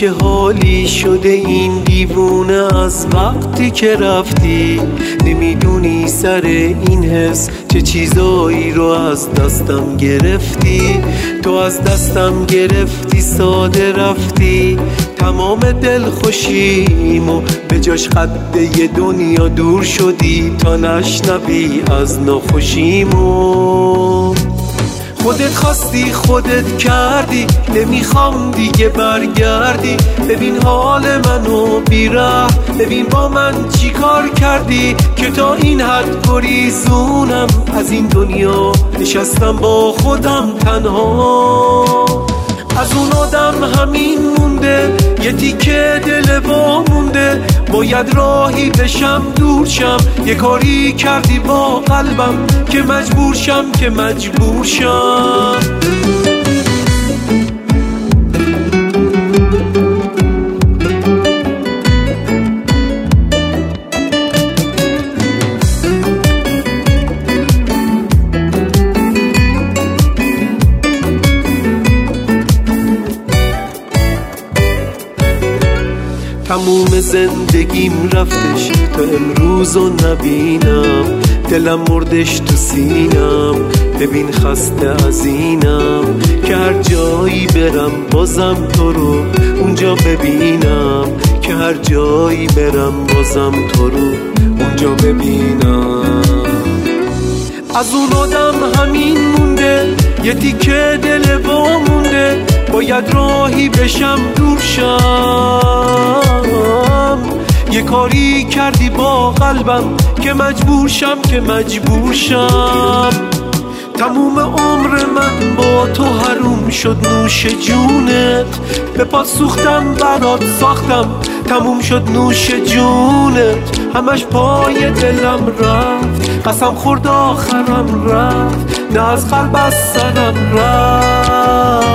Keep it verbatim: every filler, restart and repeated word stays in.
چه حالی شده این دیوونه از وقتی که رفتی. نمیدونی سر این حس چه چیزایی رو از دستم گرفتی. تو از دستم گرفتی ساده رفتی تمام دل خوشیمو به جاش خط یه دنیا دور شدی تا نشنوی از ناخوشیمو. خودت خواستی خودت کردی نمیخوام دیگه برگردی. ببین حال منو بیره ببین با من چی کار کردی که تا این حد گریزونم از این دنیا نشستم با خودم تنها. از اون آدم همین مونده یه تیکه دل با مونده باید راهی بشم دور شم. یه کاری کردی با قلبم که مجبور شم که مجبور شم. تموم زندگیم رفتش تا امروزو نبینم. دلم مردش تو سینم ببین خسته از اینم که هر جایی برم بازم تو رو اونجا ببینم. که هر جایی برم بازم تو رو اونجا ببینم. از اون آدم همین مونده یه تیکه دل با مونده باید راهی بشم دور شم. یه کاری کردی با قلبم که مجبور شم که مجبور شم. تموم عمر من با تو حروم شد نوش جونت. به پا سوختم برات ساختم تموم شد نوش جونت. همش پای دلم رفت قسم خورد آخرم رفت نه از قلب از سرم رفت.